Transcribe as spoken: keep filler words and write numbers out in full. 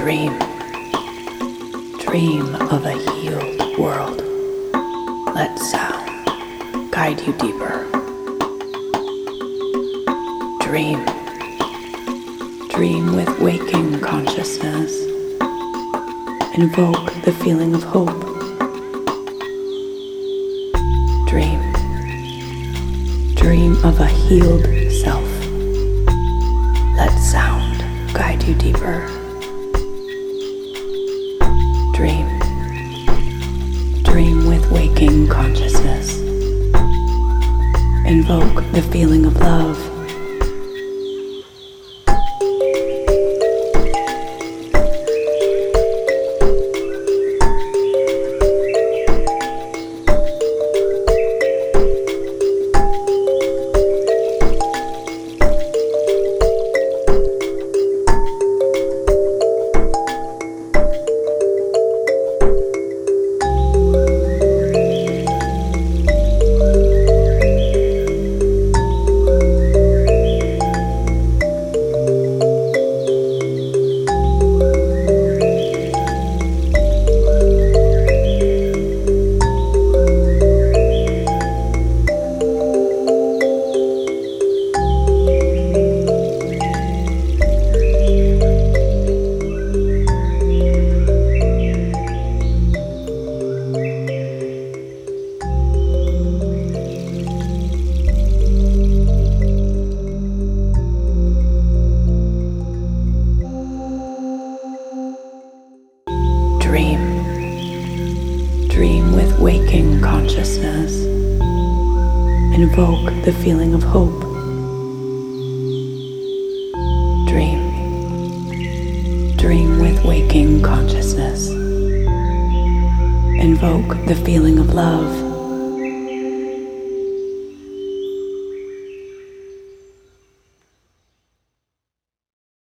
Dream. Dream of a healed world. Let sound guide you deeper. Dream. Dream with waking consciousness. Invoke the feeling of hope. Dream. Dream of a healed self. Let sound guide you deeper. Dream. Dream with waking consciousness. Invoke the feeling of love. Dream. Dream with waking consciousness. Invoke the feeling of hope. Dream. Dream with waking consciousness. Invoke the feeling of love.